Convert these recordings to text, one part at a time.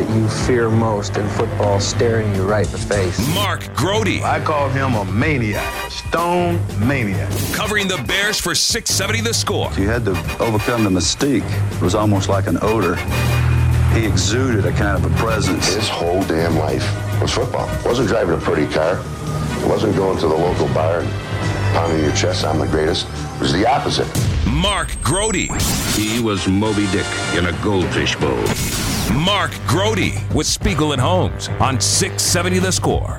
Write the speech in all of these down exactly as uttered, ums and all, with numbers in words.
you fear most in football staring you right in the face. Mark Grote. I call him a maniac, a stone maniac. Covering the Bears for six seventy The Score. You had to overcome the mystique. It was almost like an odor. He exuded a kind of a presence. His whole damn life was football. Wasn't driving a pretty car. Wasn't going to the local bar and pounding your chest, I'm the greatest. It was the opposite. Mark Grote. He was Moby Dick in a goldfish bowl. Mark Grote with Spiegel and Holmes on six seventy The Score.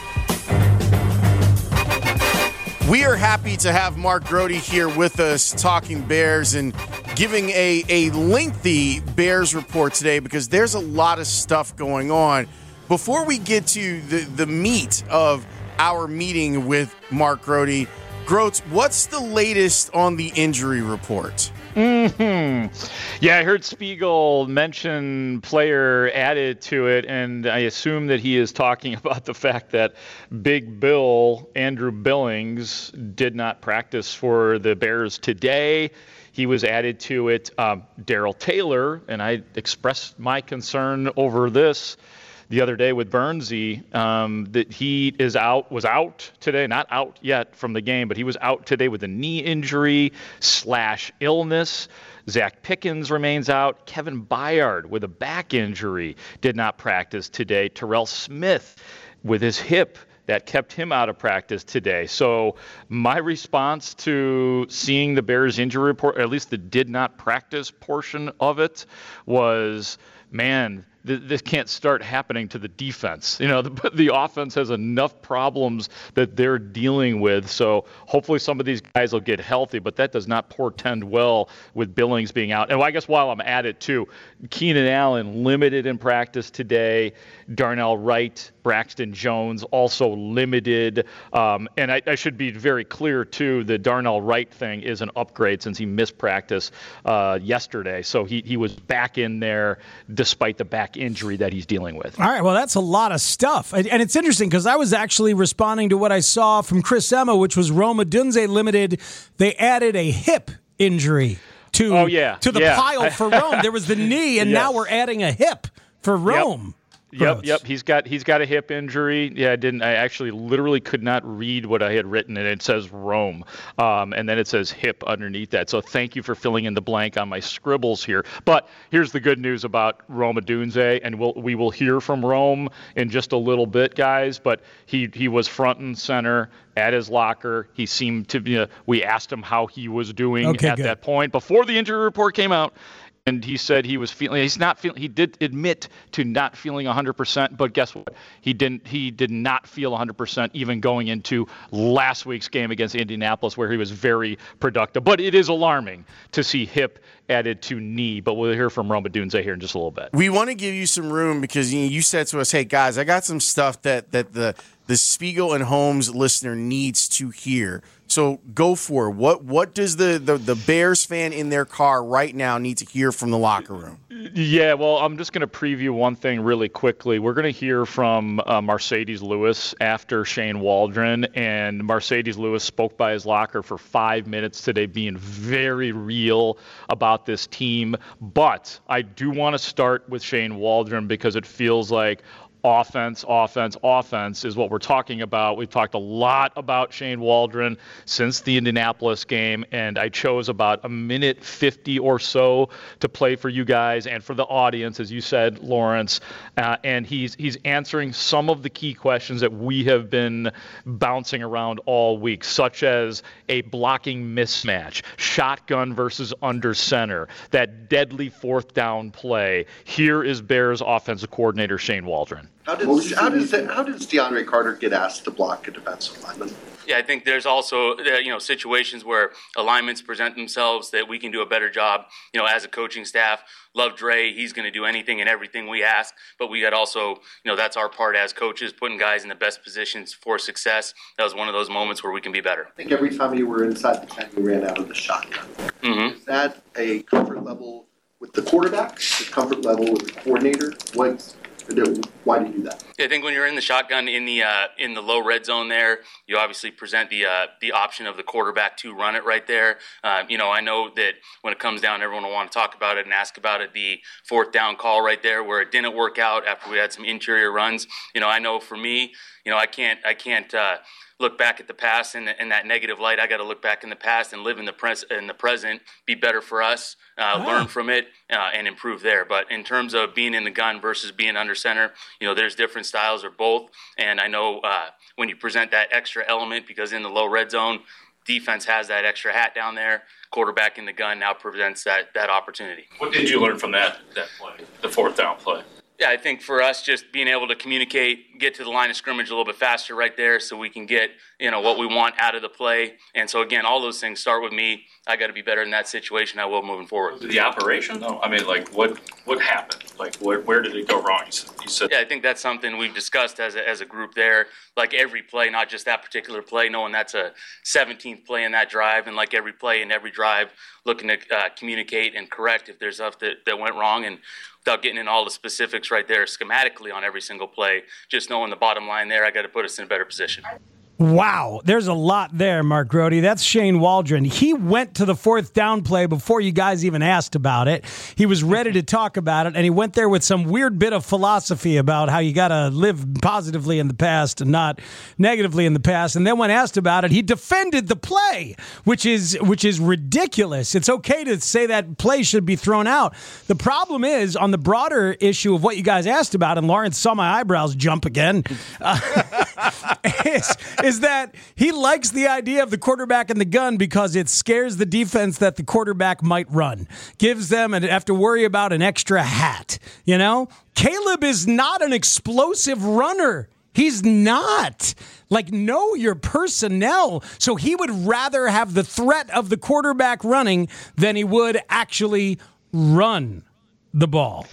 We are happy to have Mark Grote here with us talking Bears and giving a, a lengthy Bears report today because there's a lot of stuff going on. Before we get to the, the meat of our meeting with Mark Grote, Grote, what's the latest on the injury report? Mm-hmm. Yeah, I heard Spiegel mention player added to it, and I assume that he is talking about the fact that Big Bill, Andrew Billings, did not practice for the Bears today. He was added to it. Um, Darrell Taylor, and I expressed my concern over this the other day with Bernsey, um, that he is out, was out today, not out yet from the game, but he was out today with a knee injury slash illness. Zach Pickens remains out. Kevin Byard with a back injury did not practice today. Terrell Smith with his hip that kept him out of practice today. So my response to seeing the Bears injury report, or at least the did not practice portion of it, was, man, this can't start happening to the defense. You know, the, the offense has enough problems that they're dealing with. So hopefully some of these guys will get healthy, but that does not portend well with Billings being out. And I guess while I'm at it too, Keenan Allen limited in practice today. Darnell Wright, Braxton Jones also limited. Um, and I, I should be very clear too, the Darnell Wright thing is an upgrade since he missed practice uh, yesterday. So he, he was back in there despite the back injury that he's dealing with. All right, well, that's a lot of stuff. And it's interesting because I was actually responding to what I saw from Chris Emma, which was Rome Odunze limited. They added a hip injury to, oh, yeah. to the yeah. pile for Rome. There was the knee, and yes. now we're adding a hip for Rome. Yep. Yep, yep. He's got he's got a hip injury. Yeah, I didn't. I actually literally could not read what I had written, and it says Rome, um, and then it says hip underneath that. So thank you for filling in the blank on my scribbles here. But here's the good news about Rome Odunze, and we'll we will hear from Rome in just a little bit, guys. But he he was front and center at his locker. He seemed to be. Uh, we asked him how he was doing okay, at good. that point before the injury report came out. And he said he was feeling, he's not feeling, he did admit to not feeling one hundred percent, but guess what? He didn't, he did not feel one hundred percent even going into last week's game against Indianapolis where he was very productive. But it is alarming to see hip added to knee, but we'll hear from Rome Odunze here in just a little bit. We want to give you some room because you, know, you said to us, hey guys, I got some stuff that, that the, the Spiegel and Holmes listener needs to hear. So go for it. What what does the, the, the Bears fan in their car right now need to hear from the locker room? Yeah, well, I'm just going to preview one thing really quickly. We're going to hear from uh, Mercedes Lewis after Shane Waldron, and Mercedes Lewis spoke by his locker for five minutes today, being very real about this team. But I do want to start with Shane Waldron because it feels like offense, offense, offense is what we're talking about. We've talked a lot about Shane Waldron since the Indianapolis game, and I chose about a minute fifty or so to play for you guys and for the audience, as you said, Lawrence. Uh, and he's he's answering some of the key questions that we have been bouncing around all week, such as a blocking mismatch, shotgun versus under center, that deadly fourth down play. Here is Bears offensive coordinator Shane Waldron. How did how does how does DeAndre Carter get asked to block a defensive lineman? Yeah, I think there's also uh, you know situations where alignments present themselves that we can do a better job. You know, as a coaching staff, love Dre. He's going to do anything and everything we ask. But we got also, you know, that's our part as coaches, putting guys in the best positions for success. That was one of those moments where we can be better. I think every time you were inside the ten, you ran out of the shotgun. Mm-hmm. Is that a comfort level with the quarterback? The comfort level with the coordinator? What's Why do you do that? I think when you're in the shotgun in the uh, in the low red zone there, you obviously present the uh, the option of the quarterback to run it right there. Uh, you know, I know that when it comes down, everyone will want to talk about it and ask about it. The fourth down call right there where it didn't work out after we had some interior runs. You know, I know for me, you know, I can't I can't uh, look back at the past in, in that negative light. I got to look back in the past and live in the pres- in the present, be better for us, uh, oh. learn from it, uh, and improve there. But in terms of being in the gun versus being under center, you know, there's different styles or both. And I know uh, when you present that extra element, because in the low red zone, defense has that extra hat down there. Quarterback in the gun now presents that that opportunity. What did you learn from that that play, the fourth down play? Yeah, I think for us, just being able to communicate, get to the line of scrimmage a little bit faster right there so we can get, you know, what we want out of the play. And so, again, all those things start with me. I got to be better in that situation. I will moving forward. The operation, though? I mean, like, what what happened? Like, where, where did it go wrong? You said, you said. Yeah, I think that's something we've discussed as a, as a group there. Like every play, not just that particular play, knowing that's a seventeenth play in that drive. And like every play in every drive, looking to uh, communicate and correct if there's stuff that, that went wrong. And without getting into all the specifics right there schematically on every single play, just knowing the bottom line there, I got to put us in a better position. Wow, there's a lot there, Mark Grote. That's Shane Waldron. He went to the fourth down play before you guys even asked about it. He was ready to talk about it, and he went there with some weird bit of philosophy about how you got to live positively in the past and not negatively in the past. And then when asked about it, he defended the play, which is which is ridiculous. It's okay to say that play should be thrown out. The problem is, on the broader issue of what you guys asked about, and Lawrence saw my eyebrows jump again, uh, is, is that he likes the idea of the quarterback in the gun because it scares the defense that the quarterback might run. Gives them and have to worry about an extra hat. You know, Caleb is not an explosive runner. He's not. Like, know your personnel. So he would rather have the threat of the quarterback running than he would actually run the ball.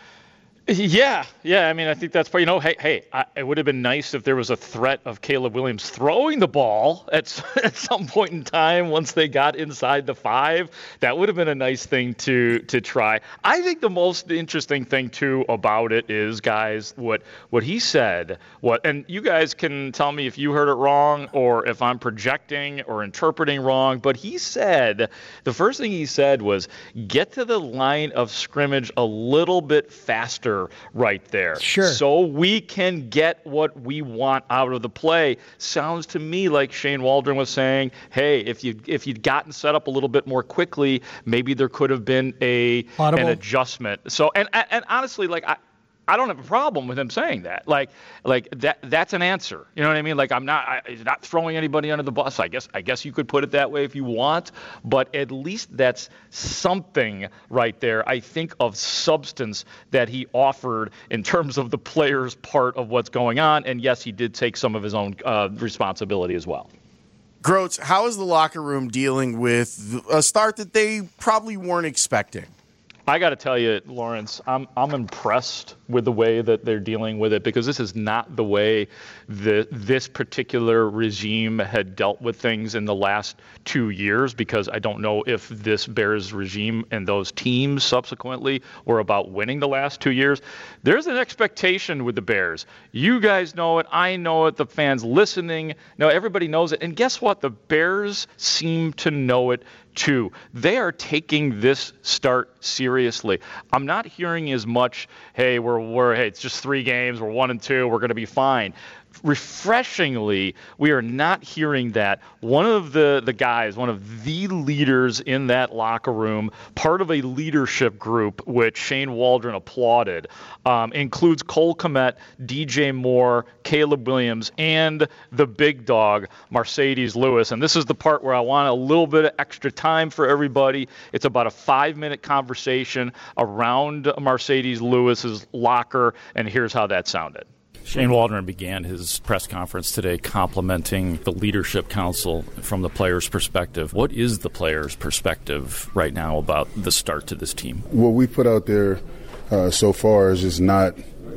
Yeah, yeah. I mean, I think that's, you know, hey, hey, I, it would have been nice if there was a threat of Caleb Williams throwing the ball at, at some point in time once they got inside the five. That would have been a nice thing to to try. I think the most interesting thing, too, about it is, guys, what what he said, what, and you guys can tell me if you heard it wrong or if I'm projecting or interpreting wrong, but he said, the first thing he said was, get to the line of scrimmage a little bit faster right there. Sure. So we can get what we want out of the play. Sounds to me like Shane Waldron was saying, hey, if you if you'd gotten set up a little bit more quickly, maybe there could have been a Audible. an adjustment. So and and honestly, like I I don't have a problem with him saying that. Like, like that that's an answer. You know what I mean? Like, I'm not I, he's not throwing anybody under the bus. I guess I guess you could put it that way if you want, but at least that's something right there, I think, of substance that he offered in terms of the player's part of what's going on. And yes, he did take some of his own uh, responsibility as well. Groats, how is the locker room dealing with a start that they probably weren't expecting? I got to tell you, Lawrence, I'm I'm impressed with the way that they're dealing with it, because this is not the way the this particular regime had dealt with things in the last two years, because I don't know if this Bears regime and those teams subsequently were about winning the last two years. There's an expectation with the Bears. You guys know it. I know it. The fans listening know, everybody knows it. And guess what? The Bears seem to know it too. They are taking this start seriously. I'm not hearing as much, hey, we're, we're hey, it's just three games, we're one and two, we're going to be fine. Refreshingly, we are not hearing that. One of the, the guys, one of the leaders in that locker room, part of a leadership group, which Shane Waldron applauded, um, includes Cole Kmet, D J Moore, Caleb Williams, and the big dog, Marcedes Lewis. And this is the part where I want a little bit of extra time for everybody. It's about a five-minute conversation around Marcedes Lewis's locker, and here's how that sounded. Shane Waldron began his press conference today complimenting the leadership council from the players' perspective. What is the players' perspective right now about the start to this team? What we put out there uh, so far is just not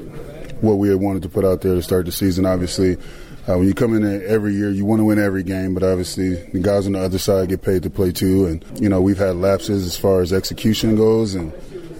what we had wanted to put out there to start the season. Obviously, uh, when you come in there every year, you want to win every game, but obviously the guys on the other side get paid to play too. And, you know, we've had lapses as far as execution goes, and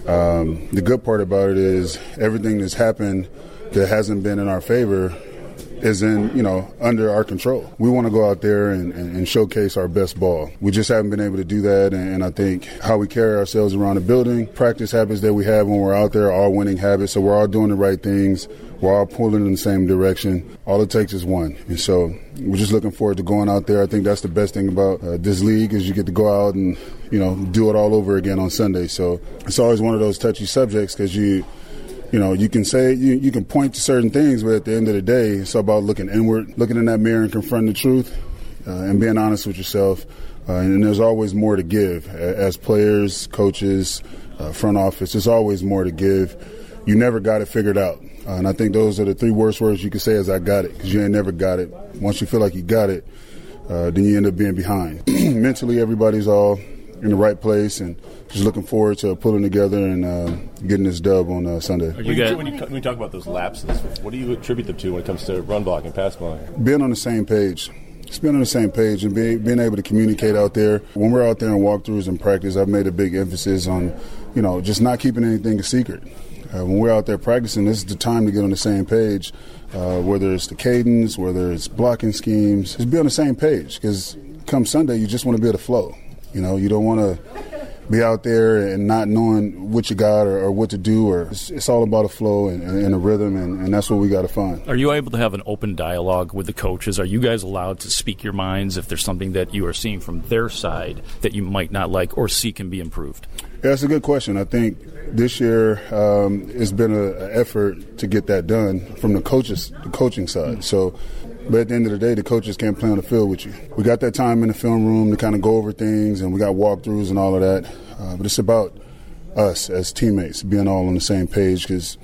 Um, the good part about it is everything that's happened that hasn't been in our favor is in, you know, under our control. We want to go out there and, and, and showcase our best ball. We just haven't been able to do that, and, and I think how we carry ourselves around the building, practice habits that we have when we're out there are all winning habits, so we're all doing the right things. We're all pulling in the same direction. All it takes is one. And so we're just looking forward to going out there. I think that's the best thing about uh, this league is you get to go out and, you know, do it all over again on Sunday. So it's always one of those touchy subjects because you – You know, you can say, you, you can point to certain things, but at the end of the day, it's about looking inward, looking in that mirror and confronting the truth uh, and being honest with yourself. Uh, and there's always more to give. As players, coaches, uh, front office, there's always more to give. You never got it figured out. Uh, and I think those are the three worst words you can say is I got it, because you ain't never got it. Once you feel like you got it, uh, then you end up being behind. Mentally, everybody's all in the right place, and just looking forward to pulling together and uh, getting this dub on uh, Sunday. When you, when, you, when you talk about those lapses, what do you attribute them to when it comes to run blocking, pass blocking? Being on the same page. Just being on the same page and being, being able to communicate out there. When we're out there in walkthroughs and practice, I've made a big emphasis on, you know, just not keeping anything a secret. Uh, when we're out there practicing, this is the time to get on the same page, uh, whether it's the cadence, whether it's blocking schemes. Just be on the same page, because come Sunday, you just want to be able to flow. You know, you don't want to be out there and not knowing what you got or, or what to do. Or it's, it's all about a flow and, and a rhythm, and, and that's what we got to find. Are you able to have an open dialogue with the coaches? Are you guys allowed to speak your minds if there's something that you are seeing from their side that you might not like or see can be improved? Yeah, that's a good question. I think this year um, it's been an effort to get that done from the coaches, the coaching side. So. But at the end of the day, the coaches can't play on the field with you. We got that time in the film room to kind of go over things, and we got walkthroughs and all of that. Uh, but it's about us as teammates being all on the same page, because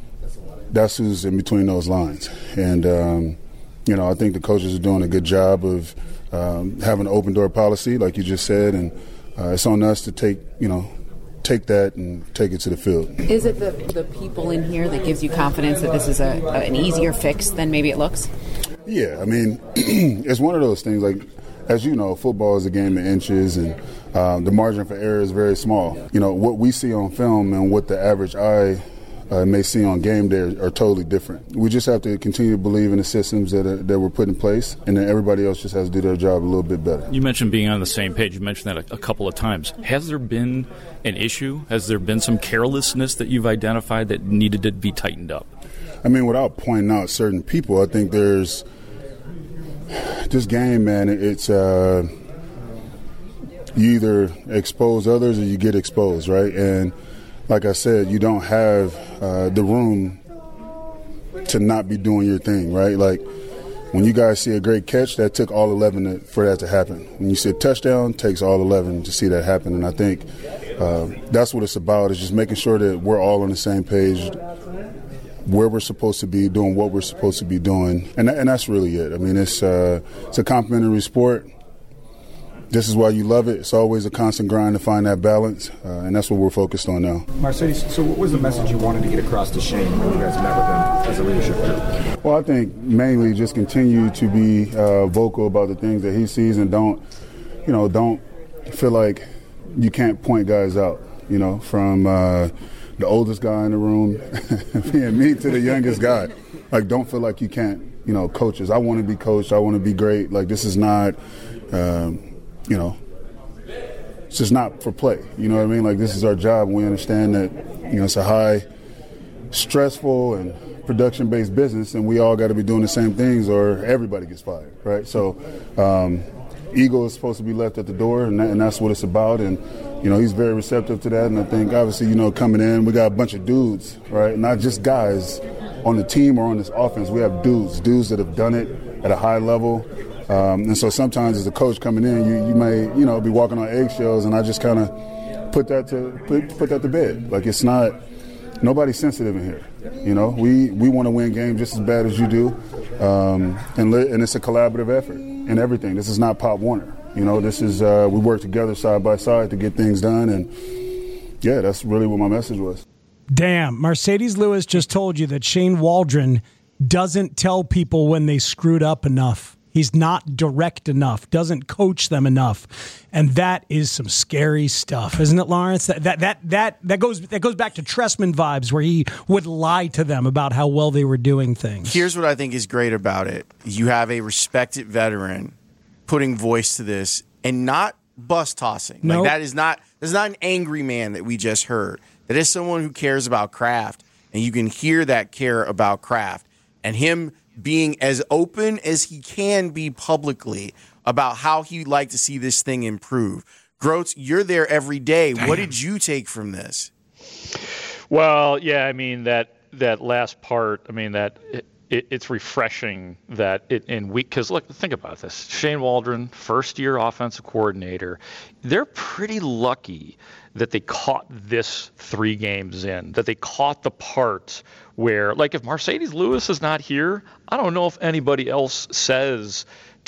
that's who's in between those lines. And, um, you know, I think the coaches are doing a good job of um, having an open door policy, like you just said, and uh, it's on us to take, you know, take that and take it to the field. Is it the, the people in here that gives you confidence that this is a, a an easier fix than maybe it looks? Yeah, I mean, it's one of those things, like, as you know, football is a game of inches, and um, the margin for error is very small. You know, what we see on film and what the average eye uh, may see on game day are, are totally different. We just have to continue to believe in the systems that, are, that were put in place, and then everybody else just has to do their job a little bit better. You mentioned being on the same page. You mentioned that a, a couple of times. Has there been an issue? Has there been some carelessness that you've identified that needed to be tightened up? I mean, without pointing out certain people, I think there's this game, man, it's uh, you either expose others or you get exposed, right? And like I said, you don't have uh, the room to not be doing your thing, right? Like when you guys see a great catch, that took all eleven to, for that to happen. When you see a touchdown, it takes all eleven to see that happen. And I think uh, that's what it's about, is just making sure that we're all on the same page, where we're supposed to be, doing what we're supposed to be doing, and and that's really it. I mean, it's uh, it's a complimentary sport. This is why you love it. It's always a constant grind to find that balance, uh, and that's what we're focused on now. Marcedes, so what was the message you wanted to get across to Shane when you guys met with him as a leadership group? Well, I think mainly just continue to be uh, vocal about the things that he sees, and don't, you know, don't feel like you can't point guys out, you know, from uh, the oldest guy in the room, being me, to the youngest guy. Like, don't feel like you can't, you know, coaches. I want to be coached. I want to be great. Like, this is not, um, you know, it's just not for play. You know what I mean? Like, this is our job. We understand that, you know, it's a high, stressful, and production-based business, and we all got to be doing the same things or everybody gets fired, right? So um, ego is supposed to be left at the door, and, that, and that's what it's about. And, you know, he's very receptive to that. And I think, obviously, you know, coming in, we got a bunch of dudes, right? Not just guys on the team or on this offense. We have dudes, dudes that have done it at a high level. Um, and so sometimes as a coach coming in, you, you may, you know, be walking on eggshells, and I just kind of put that to put, put that to bed. Like, it's not, nobody's sensitive in here. You know, we, we want to win games just as bad as you do. Um, and, and it's a collaborative effort in everything. This is not Pop Warner. You know, this is, uh, we work together side by side to get things done. And, yeah, that's really what my message was. Damn, Marcedes Lewis just told you that Shane Waldron doesn't tell people when they screwed up enough. He's not direct enough, doesn't coach them enough. And that is some scary stuff, isn't it, Lawrence? That that that that, that goes that goes back to Trestman vibes, where he would lie to them about how well they were doing things. Here's what I think is great about it. You have a respected veteran putting voice to this and not bus tossing. Nope. Like that is not that is not an angry man that we just heard. That is someone who cares about craft, and you can hear that care about craft. And him being as open as he can be publicly about how he'd like to see this thing improve. Groats, you're there every day. Damn. What did you take from this? Well, yeah, I mean, that that last part, I mean, that it, it, it's refreshing that it in week, because look, think about this. Shane Waldron, first-year offensive coordinator, they're pretty lucky that they caught this three games in, that they caught the part where, like, if Mercedes Lewis is not here, I don't know if anybody else says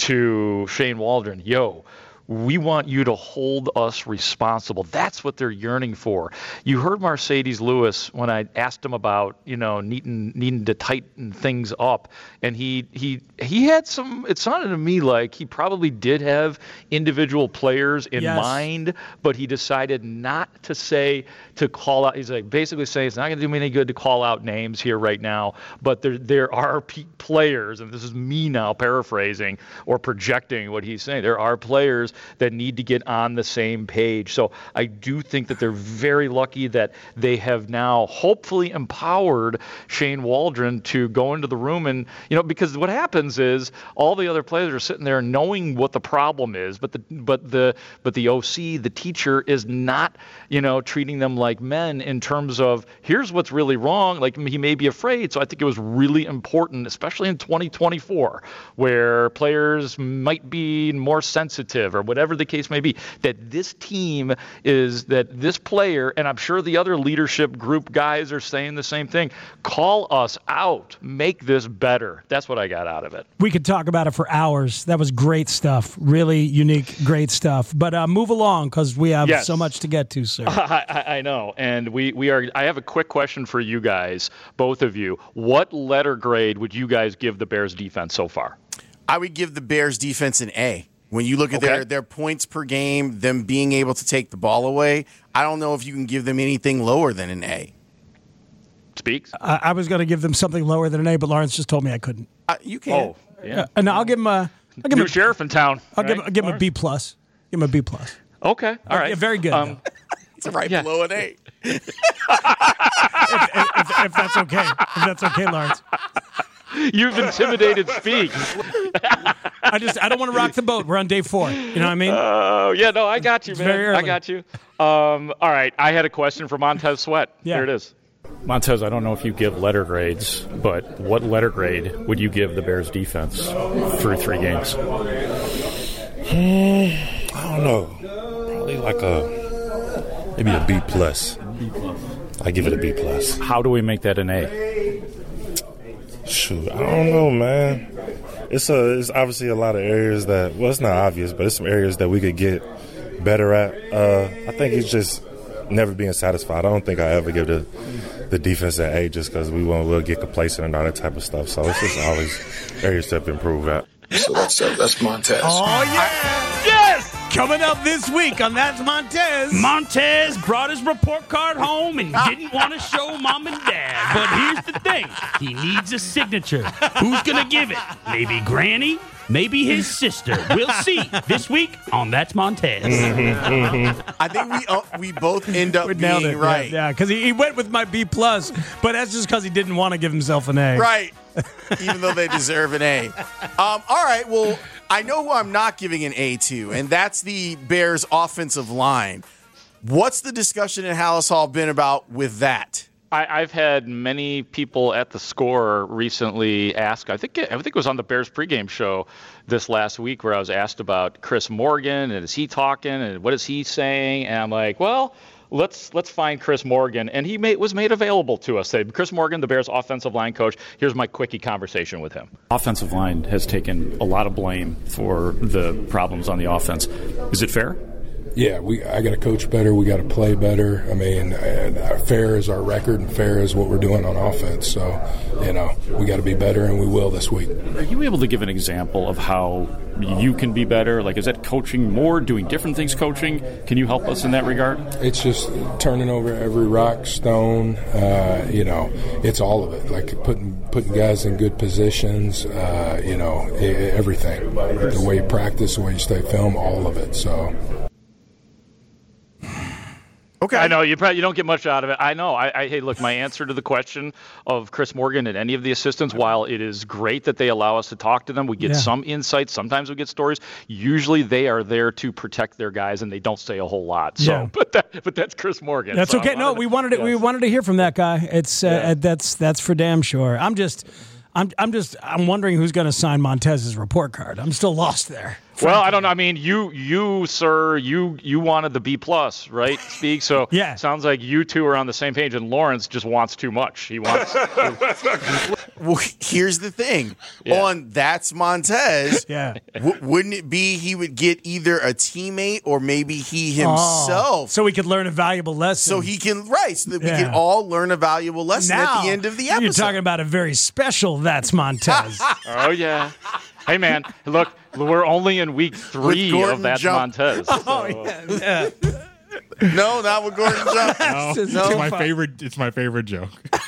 to Shane Waldron, yo, we want you to hold us responsible. That's what they're yearning for. You heard Mercedes Lewis when I asked him about, you know, needing needing to tighten things up, and he he he had some. It sounded to me like he probably did have individual players in yes. mind, but he decided not to say to call out. He's like basically saying it's not going to do me any good to call out names here right now, but there there are p- players, and this is me now paraphrasing or projecting what he's saying. There are players that need to get on the same page. So I do think that they're very lucky that they have now hopefully empowered Shane Waldron to go into the room and, you know, because what happens is all the other players are sitting there knowing what the problem is, but the but the but the O C, the teacher, is not, you know, treating them like men in terms of here's what's really wrong. Like, he may be afraid. So I think it was really important, especially in twenty twenty-four, where players might be more sensitive or whatever the case may be, that this team is, that this player, and I'm sure the other leadership group guys are saying the same thing, call us out, make this better. That's what I got out of it. We could talk about it for hours. That was great stuff. Really unique, great stuff. But uh, move along, because we have yes. so much to get to, sir. I, I know. And we, we are. I have a quick question for you guys, both of you. What letter grade would you guys give the Bears defense so far? I would give the Bears defense an A. When you look at okay. their, their points per game, them being able to take the ball away, I don't know if you can give them anything lower than an A. Speaks. I, I was going to give them something lower than an A, but Lawrence just told me I couldn't. Uh, you can. Oh, yeah. Uh, and I'll give him a I'll give new him, sheriff in town. I'll right? give, I'll give him a B plus. Give him a B plus. Okay, all right. Yeah, very good. Um, it's right yeah. below an A. if, if, if that's okay. If that's okay, Lawrence. You've intimidated Speak. I just I don't want to rock the boat. We're on day four. You know what I mean? Oh, uh, yeah, no, I got you, it's man. Very early. I got you. Um, all right, I had a question for Montez Sweat. Yeah. Here it is. Montez, I don't know if you give letter grades, but what letter grade would you give the Bears defense through three games? Hmm, I don't know. Probably like a maybe a B plus. B plus. I give it a B plus. How do we make that an A? Shoot, I don't know, man. It's a, it's obviously a lot of areas that, well, it's not obvious, but it's some areas that we could get better at. Uh, I think it's just never being satisfied. I don't think I ever give the the defense an A just because we won't we'll get complacent and all that type of stuff. So it's just always areas to improve at. So that's uh, that's Montez. Oh, yeah. Yes! Coming up this week on That's Montez. Montez brought his report card home and didn't want to show mom and dad. But here's the thing. He needs a signature. Who's going to give it? Maybe Granny? Maybe his sister. We'll see this week on That's Montez. Mm-hmm, mm-hmm. I think we uh, we both end up being it. right. Yeah, because yeah, he, he went with my B plus, but that's just because he didn't want to give himself an A. Right. Even though they deserve an A. Um, all right, well, I know who I'm not giving an A to, and that's the Bears' offensive line. What's the discussion in Hallis Hall been about with that? I, I've had many people at the Score recently ask. I think it, I think it was on the Bears pregame show this last week where I was asked about Chris Morgan and is he talking and what is he saying? And I'm like, well, let's let's find Chris Morgan, and he made, was made available to us. They, Chris Morgan, the Bears' offensive line coach. Here's my quickie conversation with him. Offensive line has taken a lot of blame for the problems on the offense. Is it fair? yeah, we I got to coach better. We got to play better. I mean, and fair is our record, and fair is what we're doing on offense. So, you know, we got to be better, and we will this week. Are you able to give an example of how you can be better? Like, is that coaching more, doing different things coaching? Can you help us in that regard? It's just turning over every rock, stone, uh, you know, it's all of it. Like putting putting guys in good positions, uh, you know, everything. The way you practice, the way you stay film, all of it. So. Okay. I know you probably you don't get much out of it. I know. I, I hey, look, my answer to the question of Chris Morgan and any of the assistants, while it is great that they allow us to talk to them, we get Yeah. some insights. Sometimes we get stories. Usually they are there to protect their guys, and they don't say a whole lot. So, Yeah. but that, but that's Chris Morgan. That's so okay. I No, we wanted to, we wanted to hear from that guy. It's uh, that's that's for damn sure. I'm just. I'm I'm just I'm wondering who's going to sign Montez's report card. I'm still lost there. Well, I don't know. I mean, you, you, sir, you, you wanted the B plus, right? Speak. So yeah, sounds like you two are on the same page, and Lawrence just wants too much. He wants. Well, here's the thing. Yeah. On That's Montez, yeah. w- wouldn't it be he would get either a teammate or maybe he himself? Oh, so we could learn a valuable lesson. So he can, right, so that we Yeah. can all learn a valuable lesson now, at the end of the episode. You're talking about a very special That's Montez. Oh yeah. Hey man, look, we're only in week three Gordon of That's Jump. Montez. So. Oh yeah. yeah. No, not with Gordon Jump. No, It's it's too my far. favorite. It's my favorite joke.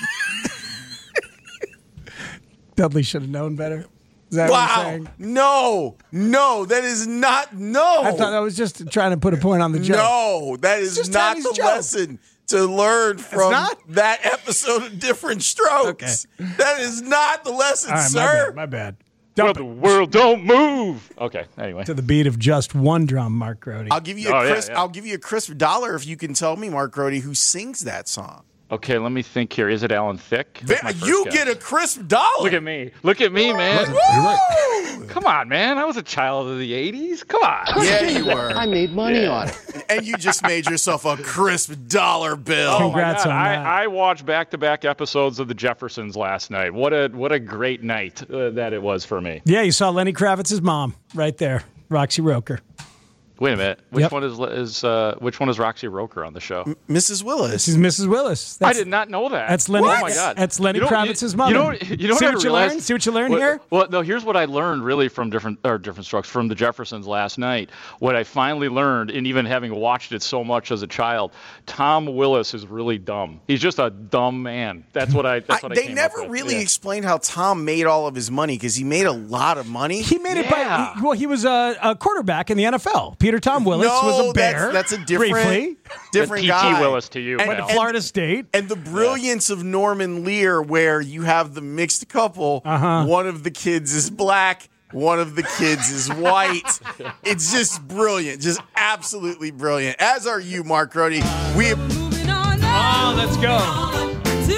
Dudley should have known better. Is that what Wow. you're saying? No, no, that is not, no. I thought I was just trying to put a point on the joke. No, that is just not Tammy's the joke. lesson to learn from not? that episode of Different Strokes. That is not the lesson, All right, sir. my bad. My bad. Well, the world don't move. Okay. Anyway. To the beat of just one drum, Mark Grody. I'll give you a Oh, yeah, crisp. yeah. I'll give you a crisp dollar if you can tell me, Mark Grody, who sings that song. Okay, let me think here. Is it Alan Thicke? That's my first You guess. get a crisp dollar. Look at me. Look at me, man. You're right. Come on, man. I was a child of the eighties. Come on. Yeah, you were. I made money Yeah. on it. And you just made yourself a crisp dollar bill. Oh my Congrats God. on I, that. I watched back-to-back episodes of The Jeffersons last night. What a what a great night uh, that it was for me. Yeah, you saw Lenny Kravitz's mom right there, Roxy Roker. Wait a minute. Which Yep. one is is uh, which one is Roxy Roker on the show? Missus Willis. She's Missus Willis. I That's, did not know that. That's Lenny. Oh my God. That's Lenny You know- Kravitz's you- mother. You know, you know See what, what I you realized? learned? See what you learned Well- here? Well, no. Here's what I learned really from different or different strokes from the Jeffersons last night. What I finally learned, and even having watched it so much as a child, Tom Willis is really dumb. He's just a dumb man. That's what I. That's I- what I they came never up with. really Yeah. explained how Tom made all of his money because he made a lot of money. He made it by Yeah. he- well. He was a, a quarterback in the N F L. Peter Tom Willis no, was a bear. That's, that's a different, briefly. different P T guy. Willis to you, And- Went pal. to Florida State. And the brilliance of Norman Lear, where you have the mixed couple, Uh-huh. one of the kids is black, one of the kids is white. It's just brilliant, just absolutely brilliant. As are you, Mark Grody. We Oh, let's go.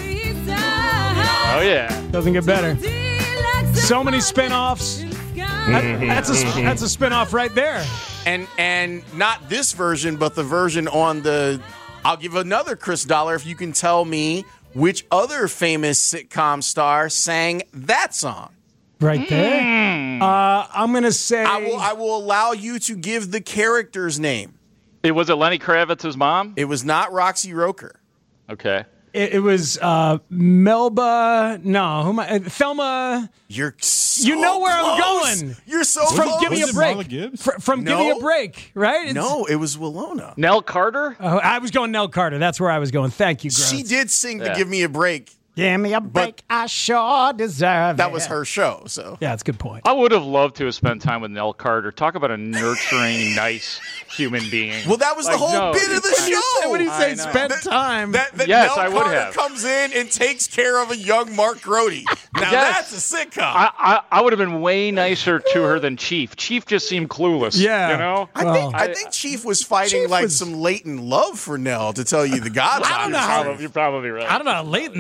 Oh yeah. Doesn't get better. So many spinoffs. That, that's a that's a spinoff right there. and and not this version, but the version on the. I'll give another Chris Dollar if you can tell me which other famous sitcom star sang that song. Right there. Uh, I'm gonna say I will. I will allow you to give the character's name. It was it Lenny Kravitz's mom? It was not Roxy Roker. Okay. it, it was uh, Melba. No, who am I? uh, Thelma. You're so You know where I'm close. going. You're so from close. Give Me a Was it Marla Break. Gibbs? Fr- from Give Me No. a Break, right? It's- No, it was Willona. Nell Carter? Oh, I was going Nell Carter. That's where I was going. Thank you, Gross. She did sing to Yeah. Give Me a Break. Give me a break. I sure deserve That it. was her show. So Yeah, that's a good point. I would have loved to have spent time with Nell Carter. Talk about a nurturing, nice human being. well, that was Like, the whole no. bit of the When you say, show. when you say I know. spend time, That, that Yes, Nell I would Carter have. comes in and takes care of a young Mark Grody. Now Yes. that's a sitcom. I, I, I would have been way nicer to her than Chief. Chief just seemed clueless. Yeah. You know? I Well, think I think Chief was fighting Chief like was- some latent love for Nell, to tell you the God's I don't know honest how- truth. You're probably right. I don't know how latent that was.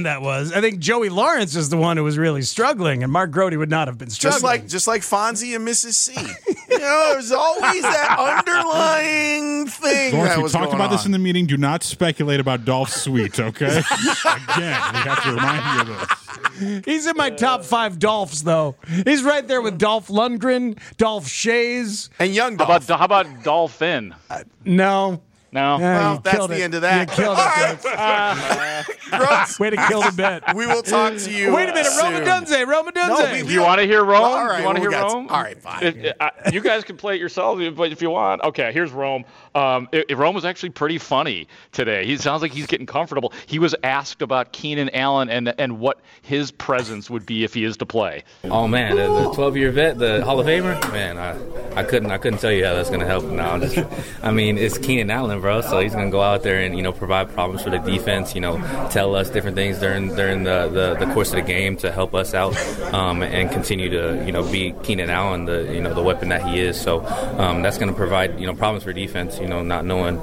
was. I think Joey Lawrence is the one who was really struggling, and Mark Grote would not have been struggling. Just like just like Fonzie and Missus C. You know, there's always that underlying thing Lawrence, that we was talked going about on. this in the meeting. Do not speculate about Dolph's suite, okay? Again, we have to remind you of this. He's in my top five Dolphs, though. He's right there with Dolph Lundgren, Dolph Shays, and young Dolph. How about, how about Dolphin? Uh, no. No. Yeah, well, you that's killed the it. end of that. You killed All it. right. Uh, Gross. Way to kill the bet. We will talk to you. Wait a minute, soon. Roma Dunze, Roma Dunze. No, we, we you want to hear Rome? Well, all right, you want to well, hear we got Rome? All right, fine. It, it, I, you guys can play it yourselves, but if you want, okay. Here's Rome. Um, it, it, Rome was actually pretty funny today. He sounds like he's getting comfortable. He was asked about Keenan Allen and and what his presence would be if he is to play. Oh man, the twelve-year vet, the Hall of Famer. Man, I, I couldn't I couldn't tell you how that's gonna help. No, I'm just, I mean, it's Keenan Allen, bro. So he's gonna go out there and you know provide problems for the defense. You know, tell us different things during during the, the, the course of the game to help us out um, and continue to you know be Keenan Allen, the you know the weapon that he is. So um, that's gonna provide you know problems for defense. You know, not knowing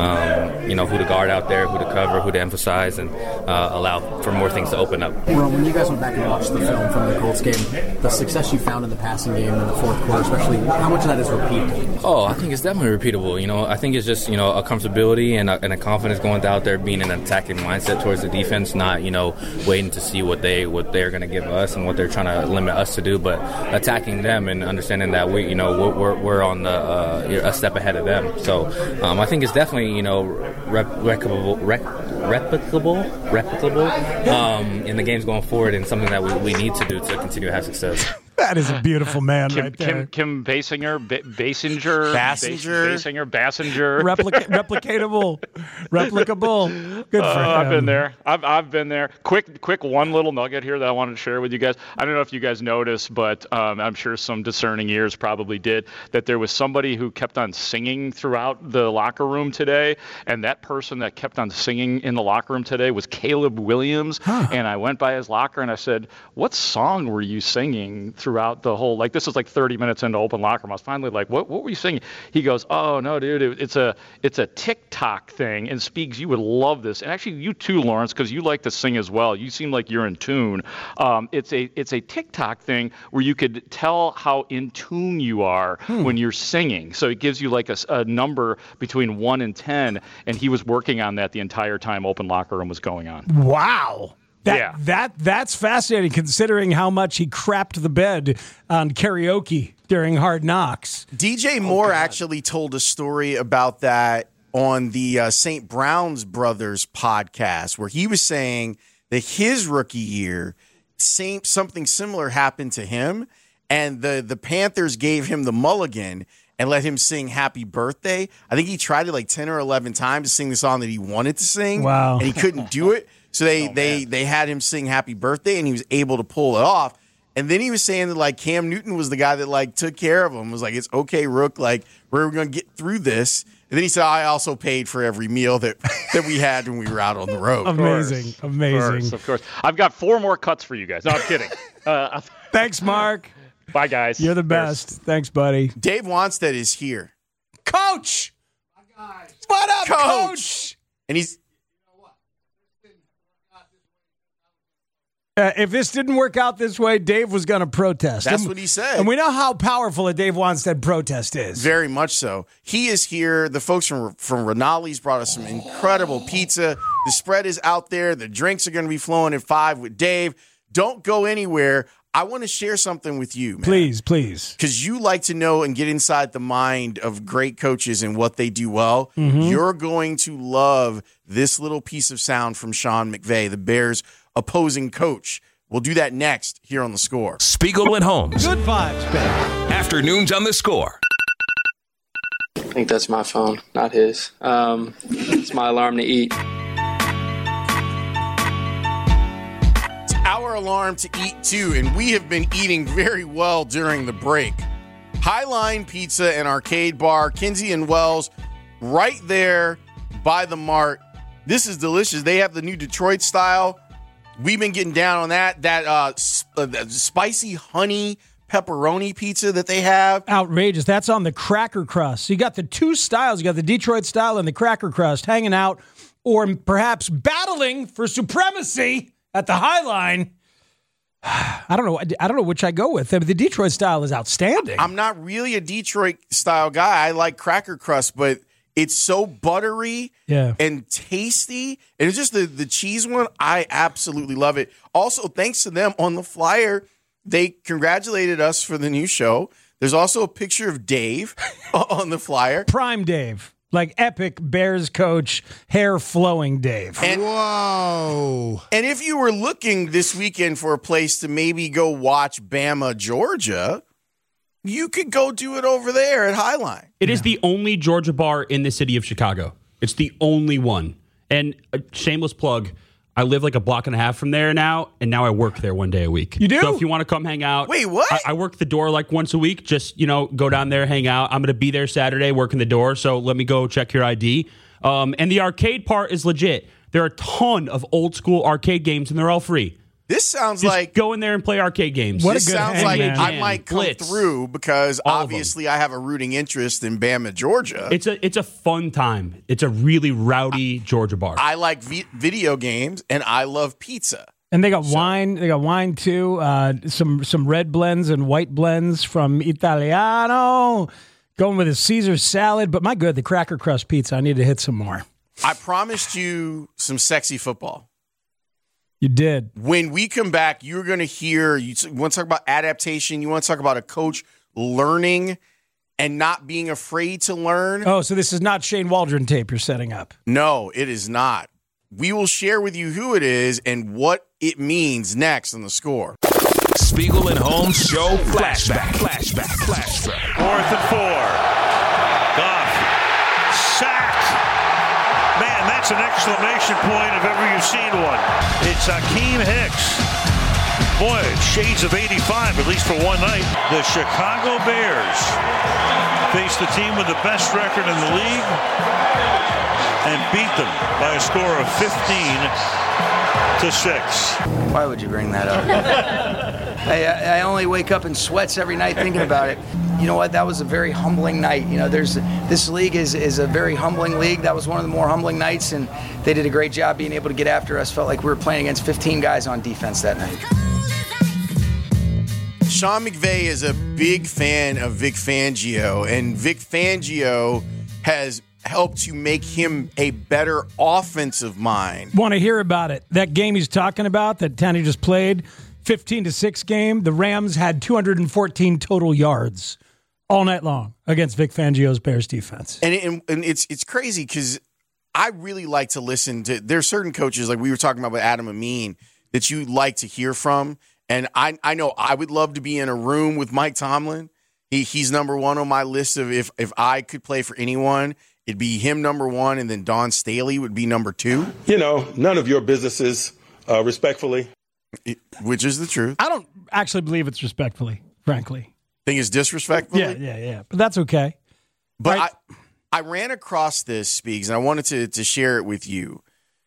um, you know who to guard out there, who to cover, who to emphasize, and uh, allow for more things to open up. Well, when you guys went back and watched the film from the Colts game, the success you found in the passing game in the fourth quarter, especially, how much of that is repeatable? Oh, I think it's definitely repeatable. You know, I think it's just you know a comfortability and a, and a confidence going out there, being in an attacking mindset towards the defense, not you know waiting to see what they what they're going to give us and what they're trying to limit us to do, but attacking them and understanding that we you know we're we're on the uh, a step ahead of them. So um, I think it's definitely you know rep- replicable, rep- replicable, replicable um, in the games going forward, and something that we, we need to do to continue to have success. That is a beautiful man Kim, right there. Kim, Kim Basinger, ba- Basinger, Bassinger, Bas- Basinger, Bassinger, Replica- replicatable, replicable. Good for uh, him. I've been there. I've I've been there. Quick, quick, one little nugget here that I wanted to share with you guys. I don't know if you guys noticed, but um, I'm sure some discerning ears probably did, that there was somebody who kept on singing throughout the locker room today, and that person that kept on singing in the locker room today was Caleb Williams. Huh. And I went by his locker and I said, "What song were you singing throughout the whole, like this is like thirty minutes into open locker room." I was finally like, what what were you singing? He goes, "Oh no, dude, it, it's a it's a TikTok thing." And Speaks, you would love this. And actually you too, Lawrence, because you like to sing as well. You seem like you're in tune. Um, it's a it's a TikTok thing where you could tell how in tune you are hmm. when you're singing. So it gives you like a, a number between one and ten. And he was working on that the entire time open locker room was going on. Wow. That, yeah. that that's fascinating considering how much he crapped the bed on karaoke during Hard Knocks. D J Moore oh, actually told a story about that on the uh, Saint Brown's Brothers podcast, where he was saying that his rookie year, same something similar happened to him, and the the Panthers gave him the mulligan and let him sing Happy Birthday. I think he tried it like ten or eleven times to sing the song that he wanted to sing. Wow. And he couldn't do it. So they, oh, they, they had him sing Happy Birthday, and he was able to pull it off. And then he was saying that, like, Cam Newton was the guy that, like, took care of him. Was like, "It's okay, Rook. Like, we're going to get through this." And then he said, "I also paid for every meal that, that we had when we were out on the road." Amazing. Of Amazing. Of course, of course. I've got four more cuts for you guys. No, I'm kidding. Uh, Thanks, Mark. Bye, guys. You're the best. Cheers. Thanks, buddy. Dave Wanstead is here. Coach! What up, Coach? Coach? And he's... Uh, if this didn't work out this way, Dave was going to protest. That's and, what he said. And we know how powerful a Dave Wanstead protest is. Very much so. He is here. The folks from from Rinaldi's brought us some incredible pizza. The spread is out there. The drinks are going to be flowing at five with Dave. Don't go anywhere. I want to share something with you, man. Please, please. Because you like to know and get inside the mind of great coaches and what they do well. Mm-hmm. You're going to love this little piece of sound from Sean McVay, the Bears' opposing coach. We'll do that next here on The Score. Spiegel and Holmes. Good vibes, baby. Afternoons on The Score. I think that's my phone, not his. Um, it's my alarm to eat. It's our alarm to eat, too, and we have been eating very well during the break. Highline Pizza and Arcade Bar, Kinsey and Wells, right there by the Mart. This is delicious. They have the new Detroit style. We've been getting down on that. That uh, sp- uh, spicy honey pepperoni pizza that they have. Outrageous. That's on the cracker crust. So you got the two styles. You got the Detroit style and the cracker crust hanging out, or perhaps battling for supremacy at the High Line. I don't know. I don't know which I go with. The Detroit style is outstanding. I'm not really a Detroit style guy. I like cracker crust, but it's so buttery yeah. and tasty. And it's just the, the cheese one. I absolutely love it. Also, thanks to them on the flyer, they congratulated us for the new show. There's also a picture of Dave on the flyer. Prime Dave. Like epic Bears coach, hair flowing Dave. And, Whoa. And if you were looking this weekend for a place to maybe go watch Bama, Georgia, you could go do it over there at Highline. It yeah. is the only Georgia bar in the city of Chicago. It's the only one. And a shameless plug, I live like a block and a half from there now, and now I work there one day a week. You do? So if you want to come hang out. Wait, what? I, I work the door like once a week. Just, you know, go down there, hang out. I'm going to be there Saturday working the door, so let me go check your I D. Um, and the arcade part is legit. There are a ton of old school arcade games, and they're all free. This sounds Just like go in there and play arcade games. What this a good sounds like man. I might come Blitz. through because All obviously I have a rooting interest in Bama, Georgia. It's a it's a fun time. It's a really rowdy Georgia bar. I like vi- video games and I love pizza. And they got so. wine. They got wine too. Uh, some some red blends and white blends from Italiano. Going with a Caesar salad, but my good, the cracker crust pizza. I need to hit some more. I promised you some sexy football. You did. When we come back, you're going to hear, you want to talk about adaptation, you want to talk about a coach learning and not being afraid to learn. Oh, so this is not Shane Waldron tape you're setting up. No, it is not. We will share with you who it is and what it means next on The Score. Spiegel and Holmes Show Flashback. Flashback. Flashback. Fourth and four. Goff. Sack. Man, that's an exclamation point if ever you've seen one. It's Akeem Hicks. Boy, shades of eighty-five, at least for one night. The Chicago Bears face the team with the best record in the league and beat them by a score of fifteen to six. Why would you bring that up? I, I only wake up in sweats every night thinking about it. You know what? That was a very humbling night. You know, there's this league is is a very humbling league. That was one of the more humbling nights, and they did a great job being able to get after us. Felt like we were playing against fifteen guys on defense that night. Sean McVay is a big fan of Vic Fangio, and Vic Fangio has helped to make him a better offensive mind. Want to hear about it? That game he's talking about that Tanny just played, fifteen to six game, the Rams had two hundred fourteen total yards all night long against Vic Fangio's Bears defense. And, and, and it's it's crazy because I really like to listen to, there's certain coaches, like we were talking about with Adam Amin, that you like to hear from. And I I know I would love to be in a room with Mike Tomlin. He He's number one on my list of if, if I could play for anyone, it'd be him number one, and then Don Staley would be number two. You know, none of your businesses, uh, respectfully. It, which is the truth. I don't actually believe it's respectfully, frankly. Think it's disrespectful? Yeah, yeah, yeah. But that's okay. But right. I, I ran across this, Speaks, and I wanted to, to share it with you.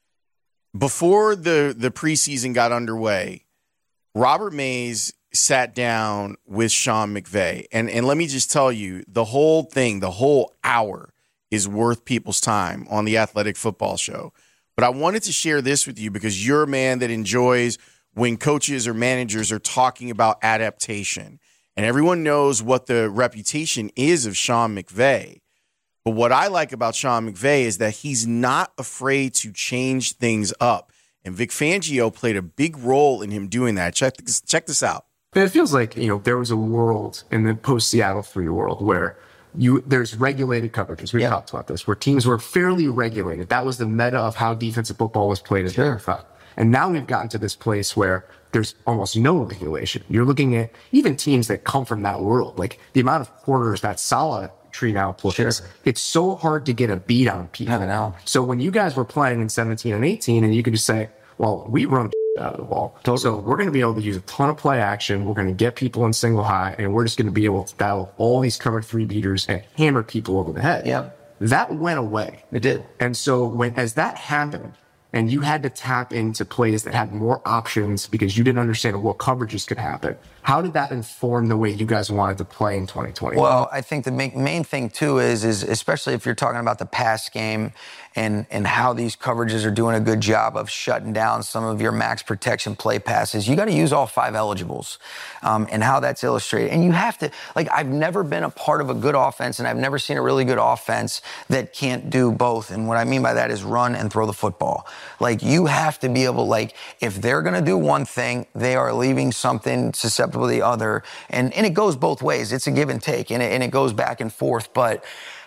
Before the, the preseason got underway, Robert Mays sat down with Sean McVay. And, and let me just tell you, the whole thing, the whole hour is worth people's time on the Athletic Football Show. But I wanted to share this with you because you're a man that enjoys when coaches or managers are talking about adaptation. And everyone knows what the reputation is of Sean McVay. But what I like about Sean McVay is that he's not afraid to change things up. And Vic Fangio played a big role in him doing that. Check this, check this out. But it feels like, you know, there was a world in the post-Seattle three world where you there's regulated coverages. We yeah. talked about this, where teams were fairly regulated. That was the meta of how defensive football was played at N F L. And now we've gotten to this place where there's almost no regulation. You're looking at even teams that come from that world, like the amount of quarters that Saleh tree now plays. Sure. It's so hard to get a beat on people. I know. So when you guys were playing in seventeen and eighteen, and you could just say, well, we run out of the ball. Totally. So we're going to be able to use a ton of play action. We're going to get people in single high, and we're just going to be able to dial all these cover three beaters and hammer people over the head. Yeah. That went away. It did. And so when as that happened, and you had to tap into plays that had more options because you didn't understand what coverages could happen. How did that inform the way you guys wanted to play in twenty twenty? Well, I think the main, main thing, too, is, is especially if you're talking about the pass game and, and how these coverages are doing a good job of shutting down some of your max protection play passes, you got to use all five eligibles um, and how that's illustrated. And you have to, like, I've never been a part of a good offense, and I've never seen a really good offense that can't do both. And what I mean by that is run and throw the football. Like, you have to be able, like, if they're going to do one thing, they are leaving something susceptible to the other. And, and it goes both ways. It's a give and take, and it, and it goes back and forth. But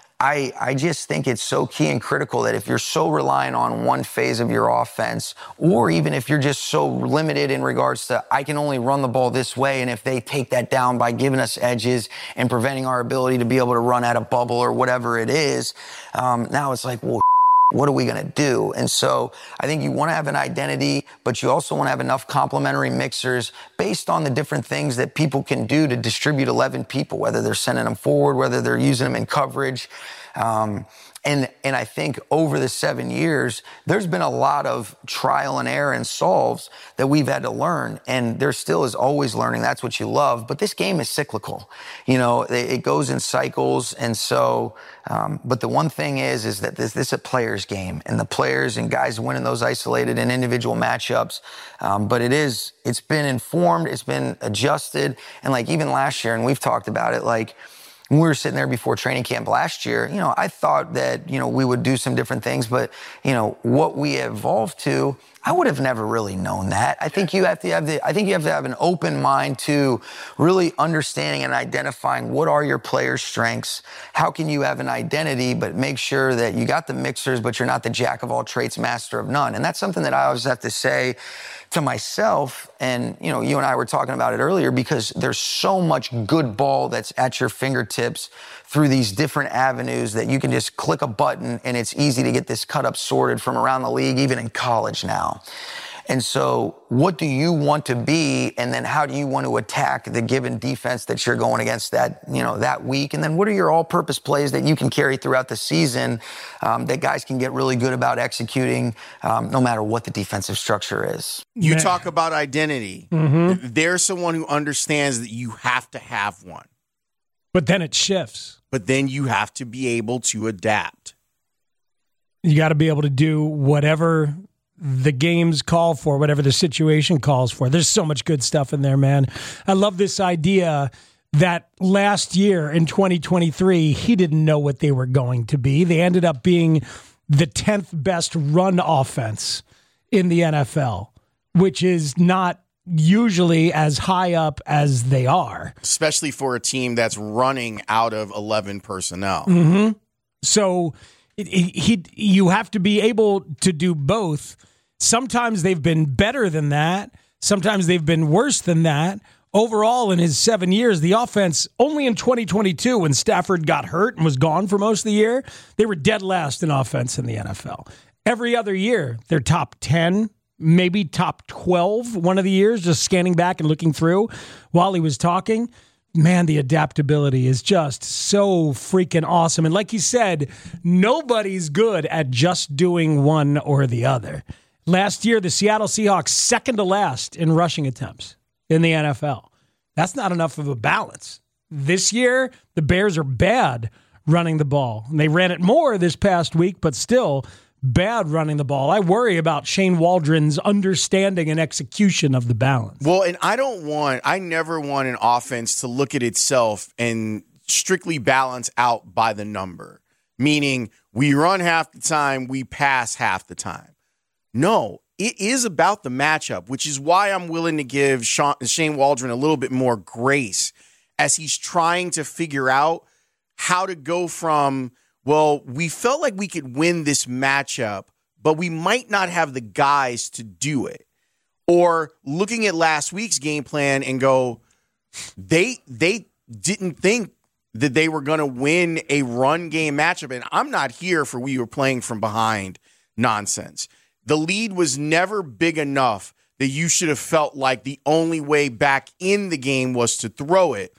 I, I just think it's so key and critical that if you're so reliant on one phase of your offense, or even if you're just so limited in regards to, I can only run the ball this way, and if they take that down by giving us edges and preventing our ability to be able to run out of bubble or whatever it is, um, now it's like, well, what are we going to do? And so I think you want to have an identity, but you also want to have enough complementary mixers based on the different things that people can do to distribute eleven people, whether they're sending them forward, whether they're using them in coverage. Um, and, and I think over the seven years, there's been a lot of trial and error and solves that we've had to learn. And there still is always learning. That's what you love. But this game is cyclical. You know, it, it goes in cycles. And so, um, but the one thing is, is that this, this is a player's game, and the players and guys winning those isolated and individual matchups. Um, but it is, it's been informed, it's been adjusted. And like even last year, and we've talked about it, like, when we were sitting there before training camp last year, you know, I thought that, you know, we would do some different things, but, you know, what we evolved to, I would have never really known that. I think you have to have the, I think you have to have an open mind to really understanding and identifying what are your players' strengths. How can you have an identity, but make sure that you got the mixers, but you're not the jack of all trades, master of none. And that's something that I always have to say to myself, and, you know, you and I were talking about it earlier, because there's so much good ball that's at your fingertips through these different avenues that you can just click a button and it's easy to get this cut up sorted from around the league, even in college now. And so what do you want to be? And then how do you want to attack the given defense that you're going against that, you know, that week? And then what are your all-purpose plays that you can carry throughout the season um, that guys can get really good about executing um, no matter what the defensive structure is? You Man. talk about identity. Mm-hmm. There's someone who understands that you have to have one. But then it shifts. But then you have to be able to adapt. You got to be able to do whatever the games call for, whatever the situation calls for. There's so much good stuff in there, man. I love this idea that last year in twenty twenty-three, he didn't know what they were going to be. They ended up being the tenth best run offense in the N F L, which is not usually as high up as they are. Especially for a team that's running out of eleven personnel. Mm-hmm. So it, it, he, you have to be able to do both. Sometimes they've been better than that. Sometimes they've been worse than that. Overall, in his seven years, the offense, only in twenty twenty-two, when Stafford got hurt and was gone for most of the year, they were dead last in offense in the N F L. Every other year, they're top ten, maybe top twelve one of the years, just scanning back and looking through while he was talking. Man, the adaptability is just so freaking awesome. And like you said, nobody's good at just doing one or the other. Last year, the Seattle Seahawks, second to last in rushing attempts in the N F L. That's not enough of a balance. This year, the Bears are bad running the ball. And they ran it more this past week, but still bad running the ball. I worry about Shane Waldron's understanding and execution of the balance. Well, and I don't want, I never want an offense to look at itself and strictly balance out by the number, meaning we run half the time, we pass half the time. No, it is about the matchup, which is why I'm willing to give Sean, Shane Waldron a little bit more grace as he's trying to figure out how to go from, well, we felt like we could win this matchup, but we might not have the guys to do it. Or looking at last week's game plan and go, they they didn't think that they were going to win a run game matchup. And I'm not here for we were playing from behind nonsense. The lead was never big enough that you should have felt like the only way back in the game was to throw it.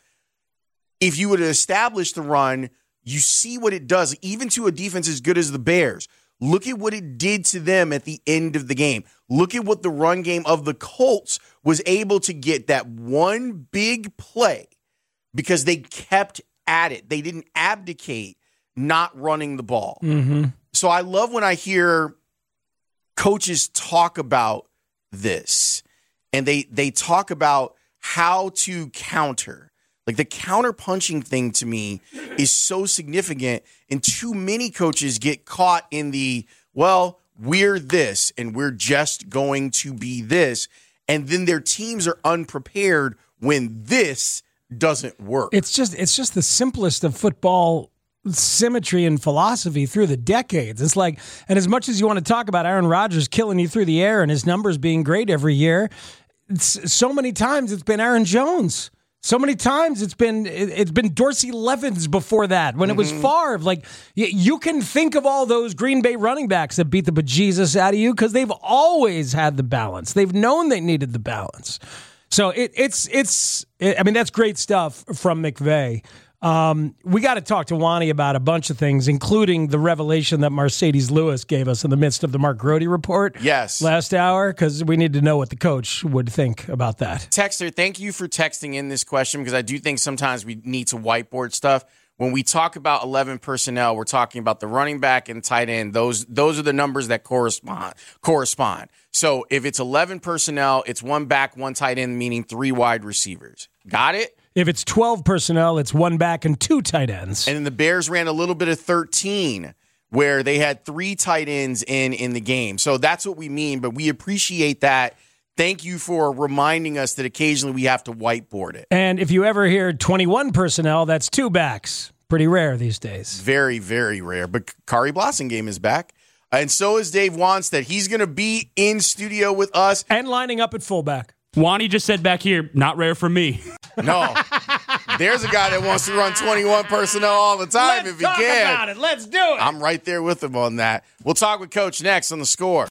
If you would have established the run, you see what it does, even to a defense as good as the Bears. Look at what it did to them at the end of the game. Look at what the run game of the Colts was able to get, that one big play, because they kept at it. They didn't abdicate not running the ball. Mm-hmm. So I love when I hear coaches talk about this, and they they talk about how to counter. Like, the counter punching thing to me is so significant, and too many coaches get caught in the, well, we're this and we're just going to be this, and then their teams are unprepared when this doesn't work. It's just it's just the simplest of football symmetry and philosophy through the decades. It's like, and as much as you want to talk about Aaron Rodgers killing you through the air and his numbers being great every year, it's, so many times it's been Aaron Jones. So many times it's been it's been Dorsey Levens before that, when it was Mm-hmm. Favre. Like, you can think of all those Green Bay running backs that beat the bejesus out of you because they've always had the balance. They've known they needed the balance. So it, it's it's it, I mean, that's great stuff from McVay. Um, we got to talk to Wani about a bunch of things, including the revelation that Mercedes Lewis gave us in the midst of the Mark Grody report. Yes. Last hour, because we need to know what the coach would think about that. Texter, thank you for texting in this question, because I do think sometimes we need to whiteboard stuff. When we talk about eleven personnel, we're talking about the running back and tight end. Those those are the numbers that correspond. correspond. So if it's eleven personnel, it's one back, one tight end, meaning three wide receivers. Got it? If it's twelve personnel, it's one back and two tight ends. And then the Bears ran a little bit of thirteen, where they had three tight ends in in the game. So that's what we mean, but we appreciate that. Thank you for reminding us that occasionally we have to whiteboard it. And if you ever hear twenty-one personnel, that's two backs. Pretty rare these days. Very, very rare. But Kari Blossingame is back. And so is Dave Wanstead. He's going to be in studio with us. And lining up at fullback. Wani just said back here, not rare for me. No. There's a guy that wants to run twenty-one personnel all the time. Let's if he talk can. about it. Let's do it. I'm right there with him on that. We'll talk with Coach next on The Score.